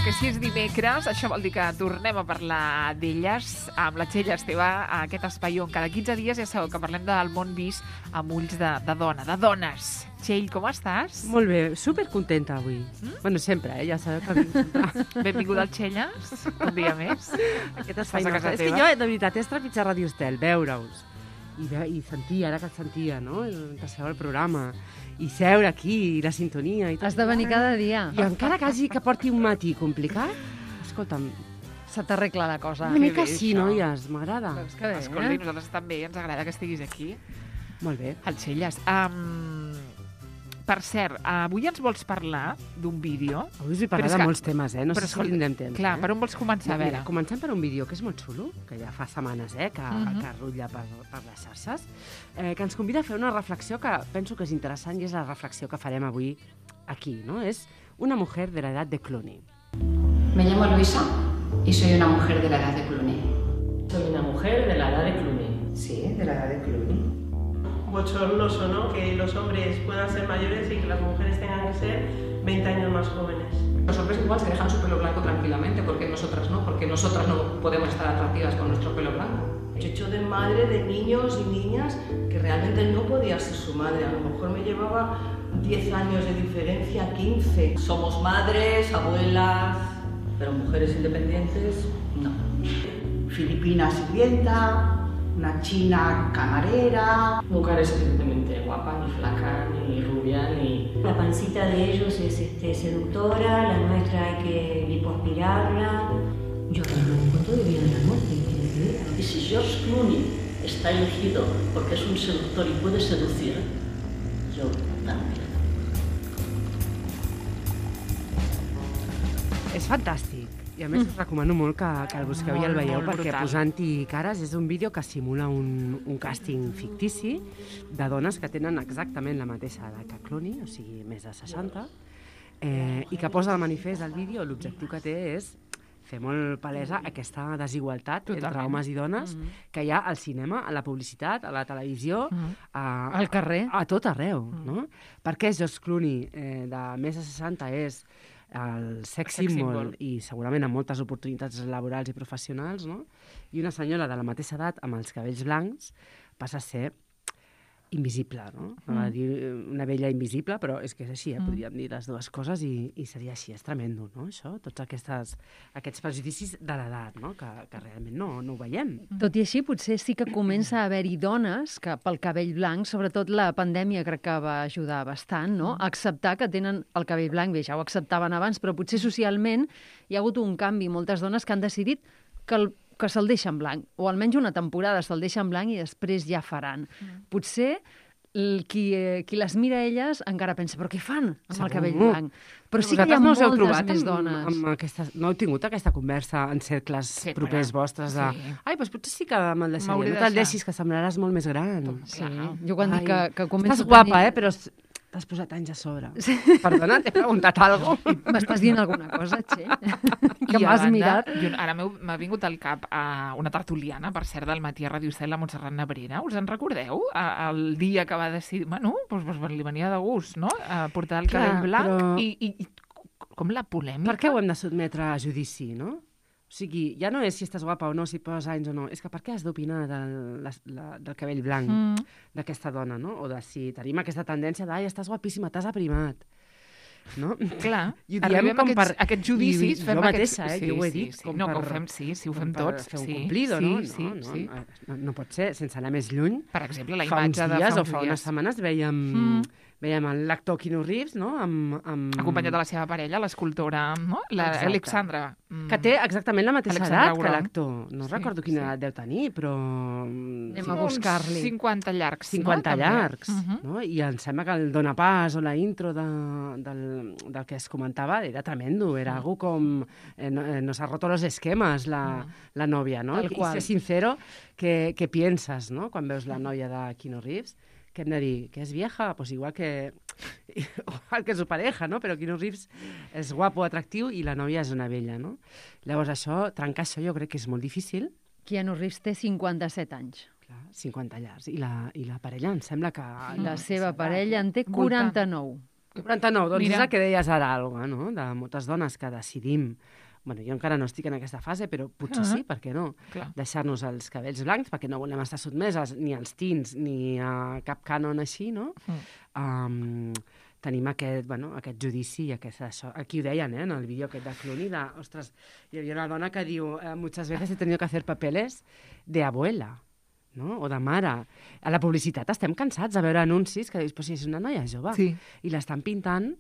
que si és dimecres, això vol dir que tornem a parlar d'elles amb la Txell Esteve, a aquest espai on cada 15 dies ja sabeu que parlem del món vist amb ulls de dona, de dones. Txell, com estàs? Molt bé, supercontenta avui. Bueno, sempre, ja sabeu que vinc sempre. Benvinguda al Txelles, un dia més. Aquest espai Estàs a no. casa És que teva? jo, de veritat, és trepitjar Ràdio Estel, veure-us. I sentir, ara que et sentia, no? Que seu el programa. I seure aquí, i la sintonia i tot. Has de venir cada dia. I encara que porti un matí complicat, escolta'm, Se t'arregla la cosa. una mica bé, sí, això. noies, m'agrada. Veus que bé, Escolta, nosaltres també ens agrada que estiguis aquí, Molt bé. al Txelles. Per cert, avui ens vols parlar d'un vídeo. Avui us vull parlar Però és de que- molts temes, no sé si escolta, tindrem temps. Clar, per on vols començar? A veure. Mira, comencem per un vídeo que és molt xulo, que ja fa setmanes que rutlla per les xarxes, que ens convida a fer una reflexió que penso que és interessant i és la reflexió que farem avui aquí, no? És una mujer de la edad de Clooney. Me llamo Luisa y soy una mujer de la edad de Clooney. Soy una mujer de la edad de Clooney. Sí, de la edad de Clooney. Bochornoso, ¿no? Que los hombres puedan ser mayores y que las mujeres tengan que ser 20 años más jóvenes. Los hombres igual se dejan su pelo blanco tranquilamente, porque nosotras no podemos estar atractivas con nuestro pelo blanco. Yo he hecho de madre de niños y niñas que realmente no podía ser su madre. A lo mejor me llevaba 10 años de diferencia, 15. Somos madres, abuelas, pero mujeres independientes, no. Filipina sirvienta, una china camarera. Nunca eres suficientemente guapa, ni flaca, ni rubia, ni... La pancita de ellos es seductora, la nuestra hay que lipoaspirarla. Yo no me encuentro de vida en la muerte, ¿quiere que vea? Y si George Clooney está elegido porque es un seductor y puede seducir, yo también. És fantàstic. I a més us recomano molt que el busqueu i el veieu, Molt perquè brutal. Posant-hi cares és un vídeo que simula un càsting fictici de dones que tenen exactament la mateixa edat que Clooney, o sigui, més de 60, i que posa de manifest el vídeo, l'objectiu que té és fer molt palesa aquesta desigualtat entre Totalment. homes i dones que hi ha al cinema, a la publicitat, a la televisió, Al carrer. a tot arreu, no? Per què George Clooney, de més de 60, és el sex Sex symbol symbol. i segurament amb moltes oportunitats laborals i professionals, no? I una senyora de la mateixa edat amb els cabells blancs passa a ser invisible, no? Va dir una vella invisible, però és que és així, podríem dir les dues coses i seria així, és tremendo, no? Això, tots aquests prejudicis de l'edat, no? Que realment no ho veiem. Tot i així, potser sí que comença a haver-hi dones que pel cabell blanc, sobretot la pandèmia crec que va ajudar bastant, no? A acceptar que tenen el cabell blanc. Bé, ja ho acceptaven abans, però potser socialment hi ha hagut un canvi. Moltes dones que han decidit que se'l deixen blanc, o almenys una temporada se'l deixen blanc i després ja faran. Potser qui les mira a elles encara pensa, però què fan amb el cabell blanc? Però sí que hi ha Vosaltres no us heu moltes trobat més dones. no heu tingut aquesta conversa en cercles Sempre. propers vostres de Sí. ai, doncs potser sí que me'l deixaré, M'hauré no de te'l deixar. deixis, que semblaràs molt més gran. Sí, jo quan dic que començo Estàs guapa, però t'has posat anys a sobre. Perdona, t'he preguntat alguna cosa. M'estàs dient alguna cosa, Txell? Que I a m'has banda, mirat? Ara m'ha vingut al cap una tertuliana, per cert, del matí a Ràdio Estel, la Montserrat Nebrera. Us en recordeu? El dia que va decidir... Bueno, doncs li venia de gust, no? Portar el cabell Clar, blanc però- i com la polèmica. Per què ho hem de sotmetre a judici, no? O sigui, ja no és si estàs guapa o no, si poses anys o no, és que per què has d'opinar del cabell blanc d'aquesta dona, no? O de si tenim aquesta tendència d'ai, estàs guapíssima, t'has aprimat. No? Clar, I ho diem arribem com a aquests judicis. I fem jo mateixa, aquests... jo ho he dit. Sí, no, que ho fem, sí, ho fem per tots. fer un sí, cumplido, sí, no? Sí. No pot ser, sense anar més lluny. Per exemple, la Fa uns imatge de dies fa o uns fa unes dies. setmanes veiem l'actor Keanu Reeves, no? Acompanyat de la seva parella, l'escultora, no? Exacte. Alexandra. Que té exactament la mateixa Alexandra edat que Auron. l'actor. No Sí, recordo quina sí. edat deu tenir, però... Anem a buscar-li. 50 llargs, 50 no? llargs, També. no? I em sembla que el Dona Pas o la intro del que es comentava era tremendo, era algo com nos ha roto los esquemas la novia, no? Tal I qual. ser sincero, ¿qué piensas, no? Quan veus la noia de Keanu Reeves, que hem de dir, que és vieja, pues igual que su pareja, no? Però Keanu Reeves és guapo, atractiu, i la nòvia és una vella, no? Llavors trencar això jo crec que és molt difícil. Keanu Reeves té 57 anys. Clar, 50 llars. I la parella em sembla que... La seva parella en té 49. 49, doncs Mira. és el que deies ara, Alba, no? De moltes dones que decidim... Bueno, jo encara no estic en aquesta fase, però potser sí, per què no? Clar. Deixar-nos els cabells blancs, perquè no volem estar sotmeses ni als teens ni a cap cànon així, no? Tenim aquest judici i això. Aquí ho deien, en el vídeo aquest de Clooney, ostres, hi havia una dona que diu muchas veces he tenido que hacer papeles de abuela, no? O de mare. A la publicitat estem cansats de veure anuncis que dius, però si és una noia jove, i l'estan pintant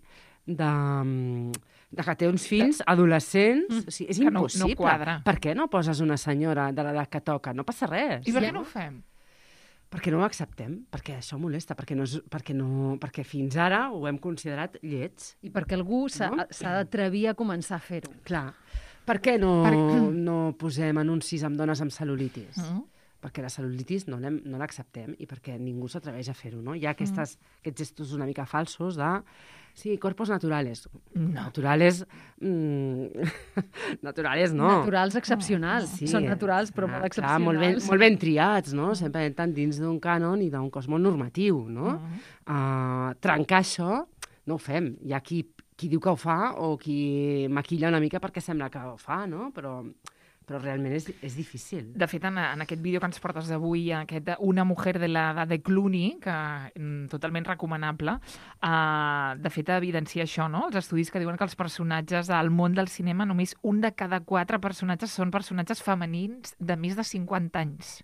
de que té uns fills adolescents, o sigui, és impossible. No quadra. Per què no poses una senyora de l'edat que toca? No passa res. I per què no ho fem? Perquè no ho acceptem, perquè això molesta, perquè fins ara ho hem considerat llets. I perquè algú s'ha d'atrevir a començar a fer-ho. Clar. Per què no posem anuncis amb dones amb cel·lulitis? Perquè la cel·lulitis no l'acceptem i perquè ningú s'atreveix a fer-ho, no? Hi ha aquests gestos una mica falsos de... Sí, cuerpos naturales. No. Naturales... naturales no. Naturals excepcionals. Sí, són naturals, però molt excepcionals. Molt ben triats, no? Sempre entren dins d'un cànon i d'un cos molt normatiu, no? Trencar això no ho fem. Hi ha qui diu que ho fa o qui maquilla una mica perquè sembla que ho fa, no? Però realment és difícil. De fet, en aquest vídeo que ens portes avui, Una mujer de l'edat de Clooney, que totalment recomanable, de fet, evidencia això, no? Els estudis que diuen que els personatges al món del cinema, només un de cada 4 personatges són personatges femenins de més de 50 anys.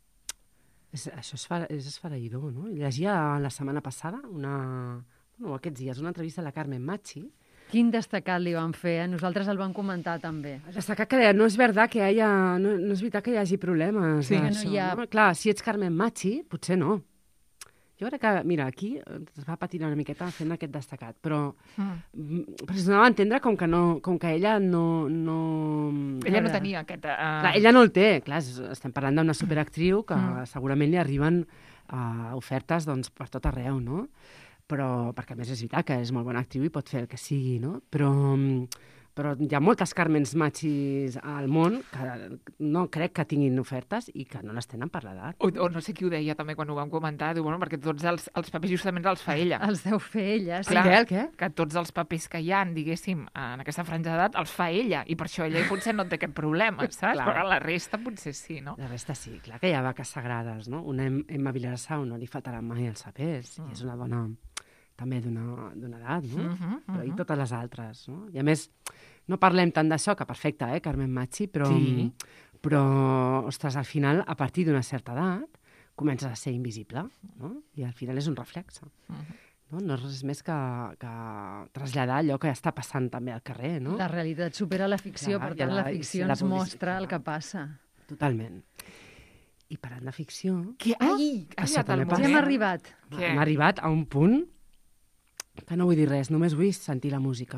Això és esfereïdor, no? Llegia la setmana passada, aquests dies, una entrevista a la Carmen Machi. Quin destacat li van fer, Nosaltres el vam comentar també. Destacat que deia, no és veritat que hi hagi problemes. Sí, que no hi ha... No? Clar, si ets Carmen Machi, potser no. Jo crec que, mira, aquí es va patinar una miqueta fent aquest destacat, però es donava a entendre com que ella no... Ella no tenia aquest... Clar, ella no el té, clar, estem parlant d'una superactriu que segurament li arriben ofertes doncs, per tot arreu, no? Però, perquè a més és veritat que és molt bona actriu i pot fer el que sigui, no? Però hi ha moltes Carmens Machis al món que no crec que tinguin ofertes i que no les tenen per l'edat. O no sé qui ho deia també quan ho vam comentar, diu, bueno, perquè tots els papers justament els fa ella. Els deu fer ella, sí. Clar, el què? Que tots els papers que hi ha, diguéssim, en aquesta franja d'edat, els fa ella, i per això ella potser no té aquest problema, saps? Però la resta potser sí, no? La resta sí, clar que hi ha vaques sagrades, no? Una Emma Vilarsau no li faltaran mai els papers, i és una dona també d'una edat, no? Però i totes les altres, no? I a més, no parlem tant d'això, que perfecte, Carmen Machi, però, ostres, al final, a partir d'una certa edat, comences a ser invisible, no? I al final és un reflex. No és res més que traslladar allò que està passant també al carrer, no? La realitat supera la ficció, per tant, la ficció ens mostra el que passa. Totalment. I parlant de ficció... Ai, hem arribat. Hem arribat a un punt que no vull dir res, només vull sentir la música.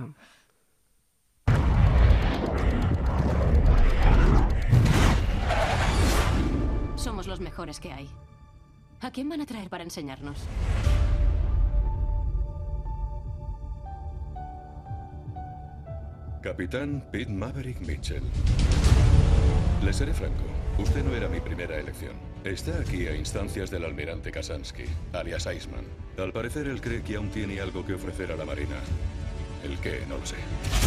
Somos los mejores que hay. ¿A quién van a traer para enseñarnos? Capitán Pete Maverick Mitchell. Le seré franco, usted no era mi primera elección. Está aquí a instancias del almirante Kasansky, alias Iceman. Al parecer él cree que aún tiene algo que ofrecer a la Marina. ¿El qué? No lo sé.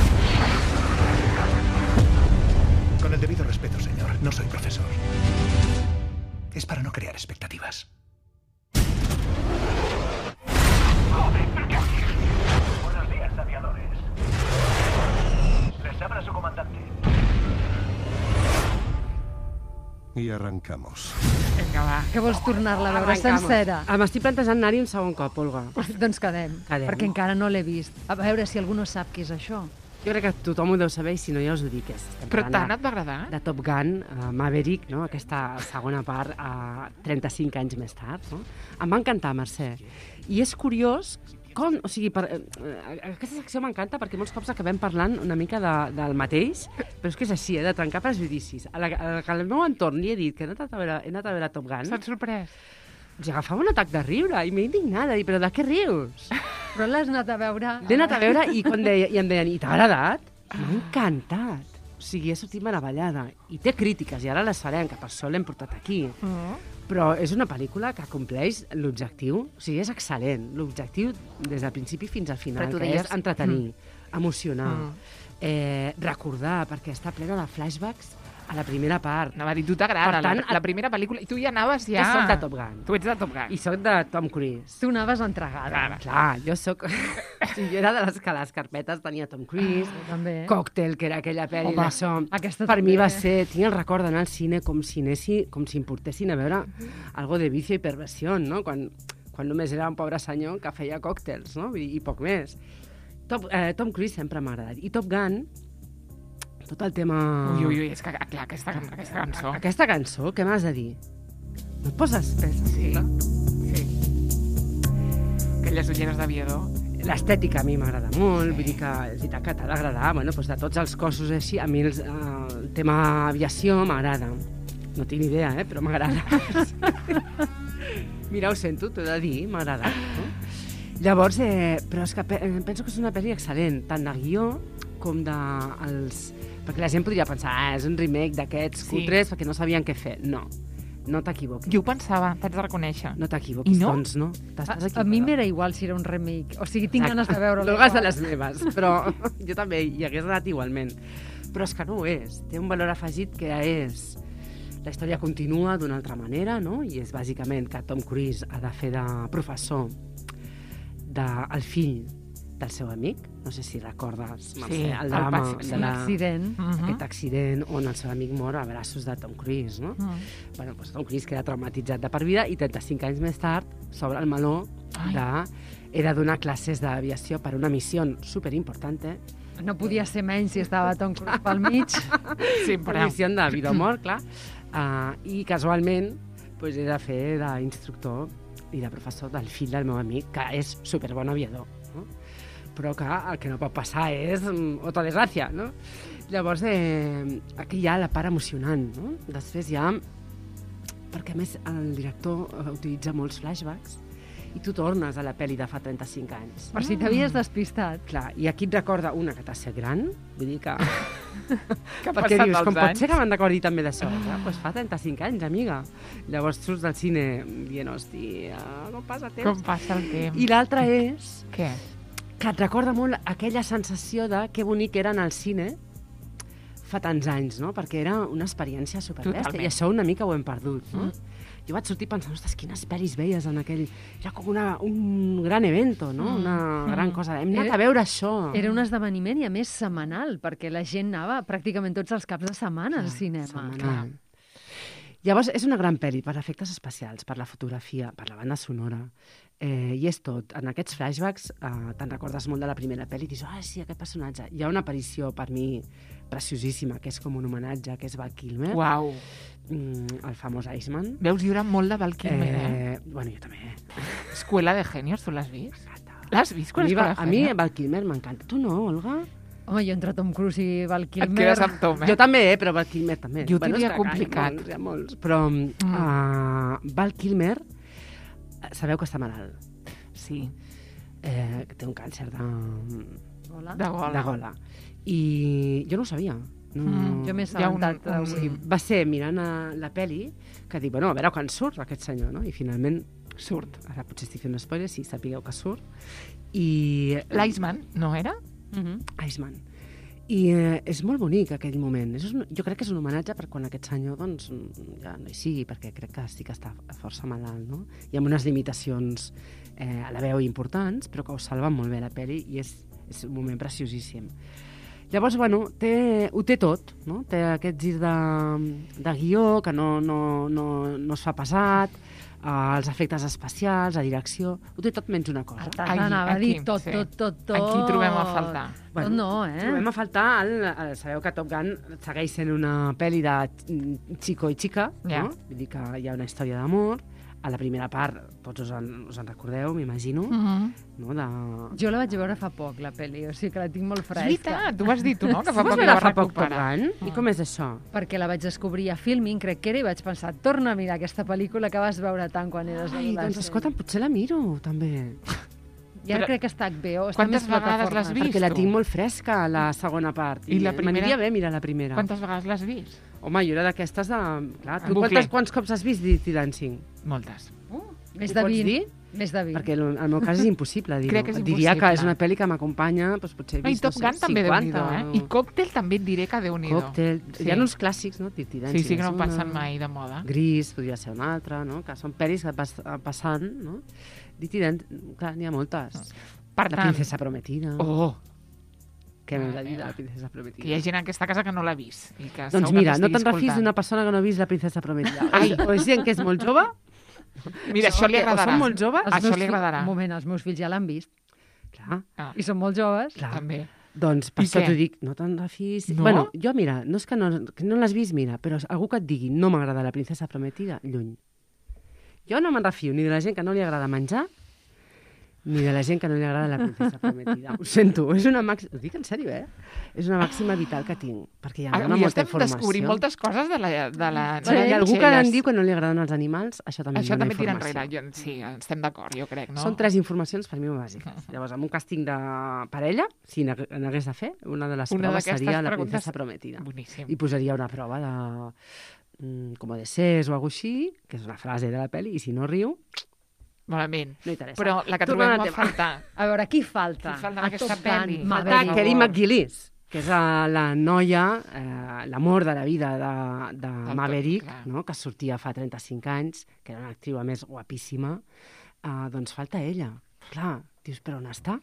Con el debido respeto, señor, no soy profesor. Es para no crear expectativas. Buenos días, aviadores. Les habla su comandante. I arrancamos. Vinga, va. Que vols tornar-la a veure sencera? M'estic plantejant anar-hi un segon cop, Olga. Doncs quedem, perquè encara no l'he vist. A veure si algú no sap què és això. Jo crec que tothom ho deu saber i si no ja us ho dic. Però tant et va agradar? De Top Gun, Maverick, no? Aquesta segona part, 35 anys més tard. No? Em va encantar, Mercè. I és curiós... O sigui, aquesta secció m'encanta perquè molts cops acabem parlant una mica del mateix, però és que és així, de trencar prejudicis. A la que al meu entorn li he dit que he anat a veure Top Gun... S'han sorprès? Els agafava un atac de riure i m'he indignada. Però de què rius? Però l'has anat a veure... L'he anat a veure i em deien, i t'ha agradat? M'ha encantat. O sigui, he sortit meravellada. I té crítiques, i ara les farem, que per això l'hem portat aquí. Però és una pel·lícula que compleix l'objectiu, o sigui, és excel·lent. L'objectiu des del principi fins al final, que és entretenir, emocionar, recordar, perquè està plena de flashbacks a la primera part. Anava a dir, tu t'agrada la primera pel·lícula, i tu ja anaves ja... Jo soc de Top Gun. Tu ets de Top Gun. I soc de Tom Cruise. Tu anaves entregada. Clar, jo soc... jo era de les que les carpetes tenia Tom Cruise, Cocktail, que era aquella pel·li d'això. Per mi va ser... Tinc el record d'anar al cine com si importessin a veure algo de vicio i perversió, no? Quan només era un pobre senyor que feia còctels, no? I poc més. Tom Cruise sempre m'ha agradat. I Top Gun, tot el tema... Ui, és que, clar, aquesta cançó... Aquesta cançó, què m'has de dir? No et poses pes? Sí. Aquelles ulleres d'aviador. L'estètica a mi m'agrada molt, vull dir que és veritat que t'ha d'agradar, bueno, doncs de tots els cossos així, a mi el tema aviació m'agrada. No tinc idea, però m'agrada. Mira, ho sento, t'ho he de dir, m'agrada. No? Llavors, però és que penso que és una pel·li excel·lent, tant de guió com dels... Perquè la gent podria pensar, és un remake d'aquests cutres perquè no sabien què fer. No t'equivoquis. Jo ho pensava, t'haig de reconèixer. No t'equivoquis, doncs no. A mi m'era igual si era un remake. O sigui, tinc ganes de veure-lo. No de les meves, però jo també hi hagués anat igualment. Però és que no ho és. Té un valor afegit que és... La història continua d'una altra manera, no? I és bàsicament que Tom Cruise ha de fer de professor del fill del seu amic, no sé si recordes el drama d'aquest accident on el seu amic mor a braços de Tom Cruise, no? Bueno, doncs Tom Cruise queda traumatitzat de per vida i 35 anys més tard s'obre el meló de donar classes d'aviació per una missió superimportant. No podia ser menys si estava Tom Cruise pel mig. Una missió de vida o mort, clar. I casualment he de fer d'instructor i de professor del fill del meu amic, que és superbon aviador, no? Però que el que no pot passar és otra desgràcia, no? Llavors, aquí hi ha la part emocionant, no? Després hi ha... Perquè, a més, el director utilitza molts flashbacks i tu tornes a la pel·li de fa 35 anys. Per si t'havies despistat. Clar, i aquí et recorda una que t'ha set gran, vull dir que... Que ha perquè passat dius, els com pot anys? ser que me'n recordi també d'això? Doncs fa 35 anys, amiga. Llavors surts del cine dient, hòstia, com passa el temps? Com passa el temps? I l'altra és... Què? Que et recorda molt aquella sensació de que bonic era anar al cine fa tants anys, no? Perquè era una experiència superbèstia. I això una mica ho hem perdut, no? Jo vaig sortir pensant, ostres, quines pel·lis veies en aquell... Era com un gran evento, no? Una gran cosa. Hem anat a veure això. Era un esdeveniment i, a més, setmanal, perquè la gent anava pràcticament tots els caps de setmana al cinema. Setmanal. Llavors, és una gran pel·li per efectes especials, per la fotografia, per la banda sonora. I és tot. En aquests flashbacks te'n recordes molt de la primera pel·li i dius, sí, aquest personatge. Hi ha una aparició, per mi, preciosíssima, que és com un homenatge, que és Val Kilmer. Uau! El famós Iceman. Veus lliure molt de Val Kilmer, Bueno, jo també. Escuela de Genios, tu l'has vist? L'has vist? A mi Val Kilmer m'encanta. Tu no, Olga? Home, jo entre Tom Cruise i Val Kilmer... Et quedes amb Tom, Jo també, però Val Kilmer també. Jo ho tindria complicat. Hi ha molts, però Val Kilmer, sabeu que està malalt. Sí. Que té un càncer de gola. I jo no ho sabia. Jo m'he assabentat. Va ser mirant la peli que dic, bueno, a veure quan surt aquest senyor, no? I finalment surt. Ara potser estic fent un spoiler, sí, sapigueu que surt. I... L'Iceman, no era? Iceman. I és molt bonic aquell moment. Jo crec que és un homenatge per quan aquest senyor doncs, ja no hi sigui, perquè crec que sí que està força malalt, no? I amb unes limitacions a la veu importants, però que ho salven molt bé la pel·li i és un moment preciosíssim. Llavors, bueno, ho té tot, no? Té aquest gir de guió que no es fa pesat, els efectes especials, la direcció, ho té tot menys una cosa. Anava a dir tot. Aquí trobem a faltar. Bueno, no, trobem a faltar, sabeu que Top Gun segueix sent una pel·li de chico i chica, no? Vull dir que hi ha una història d'amor. A la primera part, tots us en recordeu, m'imagino. No? Jo la vaig veure fa poc, la pel·li, o sigui que la tinc molt fresca. És veritat, tu vas dir tu, no? Que fa poc la vas recuperar. I com és això? Perquè la vaig descobrir a Filmin, crec que era, i vaig pensar, torna a mirar aquesta pel·lícula que vas veure tant quan eres adolescent. Doncs escolta'm, potser la miro, també. I ara crec que està HBO. Està Quantes més vegades l'has plataformes. vist? Perquè la tu? tinc molt fresca, la segona part. I la primera? M'aniria bé mirar la primera. Quantes vegades l'has vist? Home, jo era d'aquestes de... Clar, tu bucle. quants cops has vist Dirty Dancing? Moltes. Més Ho de pots 20. dir? Més de 20. Perquè el meu cas és impossible dir-ho. Crec que és Diria que és impossible. una pel·li que m'acompanya, doncs potser he No, I vist, Top Gun també 50. Déu-n'hi-do, I Cocktail també et diré que Déu-n'hi-do. Cocktail. Hi ha uns clàssics, no? Dirty Dancing Sí, que no és una. passen mai de moda. Gris podria ser una altra, no? Que són pel·lis que et vas passant, no? Dirty Dancing, clar, n'hi ha moltes. Per La tant... princesa prometida. Oh! Què m'has de dir de la princesa prometida? Que hi ha gent en aquesta casa que no l'ha vist. I que Doncs segur mira, que no t'estigui te'n refis escoltant. d'una persona que no ha vist la princesa prometida. Ai. O és gent que és molt jove... Mira, això li agradarà. O són molt joves... Això li agradarà. Un moment, els meus fills ja l'han vist. Clar. I són molt joves. Clar. També. Doncs per I això què? t'ho dic, no te'n refis... No? Bueno, jo, mira, no és que no l'has vist, mira, però algú que et digui no m'agrada la princesa prometida, lluny. Jo no me'n refio ni de la gent que no li agrada menjar, ni de la gent que no li agrada la princesa prometida. Ho sento, és una màxima... Ho dic en sèrio, És una màxima vital que tinc, perquè hi ha Avui molta estem informació. descobrint moltes coses de la Hi ha algú que em diu que no li agraden els animals, això també Això em dona també tira informació. enrere. Sí, estem d'acord, jo crec, no? Són 3 informacions per mi bàsiques. Llavors, amb un càsting de parella, si n'hagués de fer, una de les Una proves d'aquestes seria la preguntes- princesa prometida. Boníssim. I posaria una prova de com de ses o alguna així, que és una frase de la pel·li, i si no riu, malament. No interessa. Però la que Tornem trobem al a tema. faltar. A veure, qui falta? Qui falta en A aquesta Top Gun, pel·li? Maverick. Kelly McGillis, que és la noia, l'amor de la vida de Maverick, no? Que sortia fa 35 anys, que era una actriu, a més, guapíssima, doncs falta ella. Clar, dius, però on està?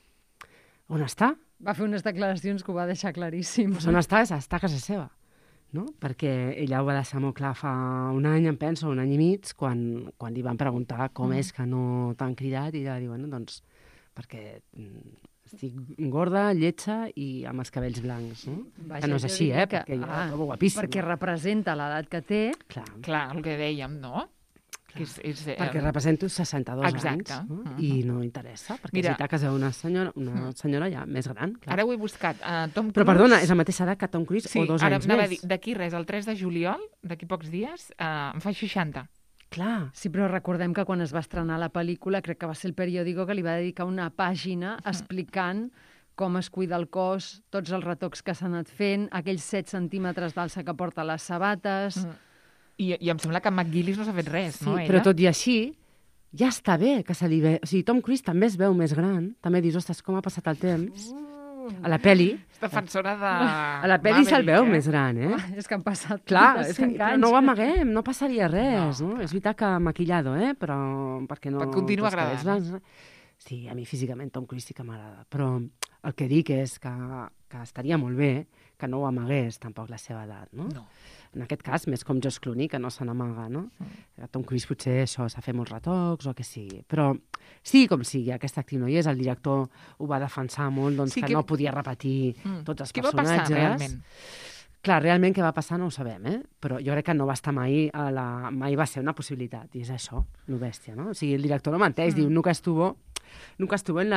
On està? Va fer unes declaracions que ho va deixar claríssim. Pues on està? Està a casa seva. No? Perquè ella ho va deixar molt clar fa un any, em penso, un any i mig, quan li van preguntar com és que no t'han cridat, i ella va dir, bueno, doncs, perquè estic gorda, lletja i amb els cabells blancs, no? Vaja, que no és jo així, diria perquè jo la trobo guapíssima. Perquè representa l'edat que té. Clar, el que dèiem, no? Que perquè represento 62 Exacte. anys, no? I no interessa, perquè Mira, és veritat que és una senyora ja més gran. Clar. Ara ho he buscat. Tom Cruise... Però perdona, és la mateixa edat que Tom Cruise sí, o 2 ara anys anava a més. dir, d'aquí res, el 3 de juliol, d'aquí pocs dies, em fa 60. Clar. Sí, però recordem que quan es va estrenar la pel·lícula, crec que va ser el periòdico que li va dedicar una pàgina explicant com es cuida el cos, tots els retocs que s'ha anat fent, aquells 7 centímetres d'alça que porta les sabates... I em sembla que McGillis no s'ha fet res, Sí, no, ella? però tot i així, ja està bé que se li ve... O sigui, Tom Cruise també es veu més gran. També dius, ostres, com ha passat el temps. A la peli... És defensora de... A la peli se'l veu més gran, És que han passat Clar, 35 anys. però no ho amaguem, no passaria res, no? És veritat que maquillado, però perquè no... Et continua els cabells agradant. blancs, Sí, a mi físicament Tom Cruise sí que m'agrada, però el que dic és que estaria molt bé que no ho amagués tampoc la seva edat, no? No. En aquest cas, més com George Clooney, que no se n'amaga, no? Tom Cruise potser això s'ha fet molts retocs o el que sigui, però sí com sigui, aquesta actriu no hi és, el director ho va defensar molt, doncs Sí, que no podia repetir tots els Què va personatges. passar realment? Clar, realment què va passar no ho sabem, però jo crec que no va estar mai mai va ser una possibilitat, i és això, lo bèstia, no? O sigui, el director no menteix, diu, nunca estuvo en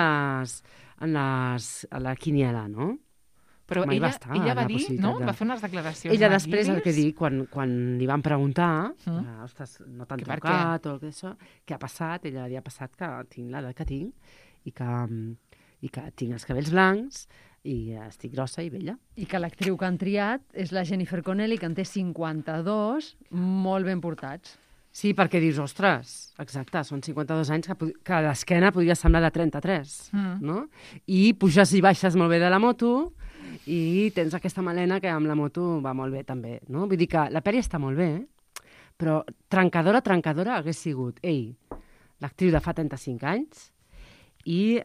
la quiniela, no? Però Mai ella, va estar ella va la dir, possibilitat no? de- Va fer unes declaracions. Ella a després, el que McGillis. dic, quan li van preguntar, ostres, no t'han Que per trucat o això, què ha passat? Ella li ha passat que tinc l'edat que tinc i que tinc els cabells blancs i estic grossa i vella. I que l'actriu que han triat és la Jennifer Connelly, que en té 52, molt ben portats. Sí, perquè dius, ostres, exacte, són 52 anys que l'esquena podria semblar de 33, no? I puges i baixes molt bé de la moto i tens aquesta melena que amb la moto va molt bé també, no? Vull dir que la pel·li està molt bé, però trencadora hagués sigut l'actriu de fa 35 anys i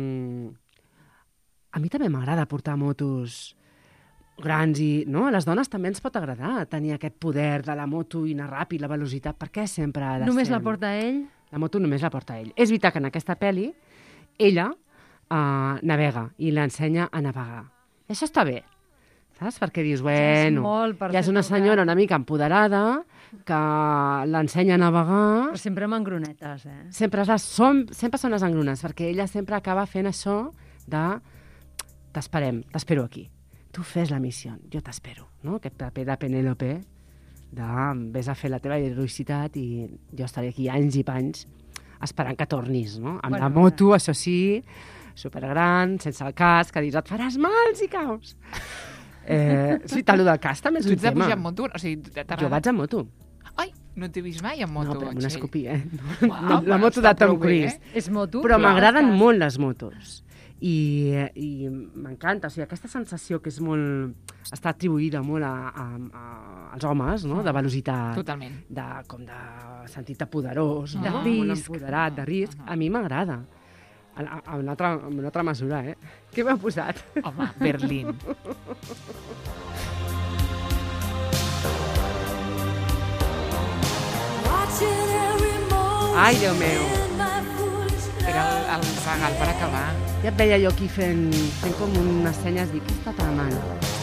a mi també m'agrada portar motos grans i, no? A les dones també ens pot agradar tenir aquest poder de la moto i anar ràpid, la velocitat. Per què sempre ha de Només ser? la porta ell? La moto només la porta ell. És veritat que en aquesta pel·li ella navega i l'ensenya a navegar. I això està bé, saps? Perquè dius, bueno, ja és una senyora una mica empoderada que l'ensenya a navegar. Però sempre amb engronetes, Sempre són les engrunes, perquè ella sempre acaba fent això de t'espero aquí. Tu fes la missió, jo t'espero, no? Aquest paper de Penélope, de vés a fer la teva heroïcitat i jo estaré aquí anys i panys esperant que tornis, no? Amb la moto, això sí, supergran, sense el casc, que dius, et faràs mal si caus. Sí, tal, del casc també és un tema. Tu ets de pujar amb moto? O sigui, jo vaig amb moto. Ai, no t'he vist mai amb moto. No, però amb un escopí, Uau, la moto de Tom Cruise. És moto? Però m'agraden molt les motos. I m'encanta, o sigui, aquesta sensació que és molt... està atribuïda molt als homes, no?, de velocitat. Totalment. Com de sentit-te poderós, de no? risc. Molt empoderat, de risc. A mi m'agrada. En una altra mesura, eh? Què m'ha posat? Home, Berlín. Ai, Déu meu. Era el regal per acabar. Ja et veia jo aquí fent com unes senyes, dic, què està tramant?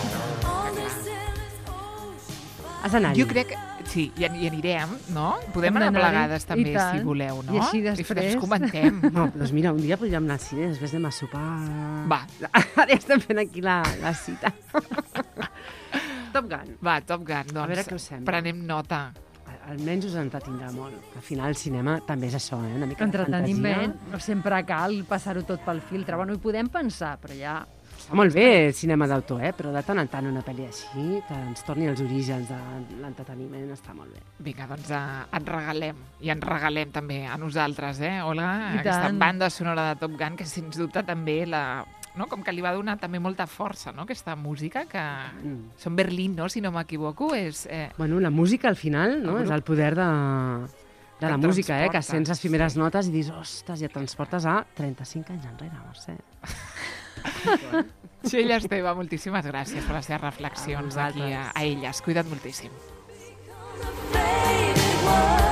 Has d'anar-hi. Jo crec que sí, hi anirem, no? Podem anar plegades també, si voleu, no? I així després... I comentem. No, doncs mira, un dia podríem anar al cine, després anem a sopar... Va. Ara ja estem fent aquí la cita. Top Gun. Va, Top Gun, doncs. A veure què us sembla. Prenem nota. Almenys us entretindrà molt. Al final el cinema també és això, una mica de entreteniment, fantasia. no sempre cal passar-ho tot pel filtre. Bueno, hi podem pensar, però ja... Està molt bé el cinema d'autor, però de tant en tant una pel·li així, que ens torni als orígens de l'entreteniment, està molt bé. Vinga, doncs et regalem, i ens regalem també a nosaltres, Olga? I aquesta tant. banda sonora de Top Gun, que sens dubte també com que li va donar també molta força, no?, aquesta música, que són Berlín, no?, si no m'equivoco, és... Bueno, la música al final, no?, és el poder de la música, que sents les primeres notes i dius, ostres, i et transportes a 35 anys enrere, no sé. Txell Esteve, moltíssimes gràcies per les seves reflexions aquí a Elles. Cuida't moltíssim.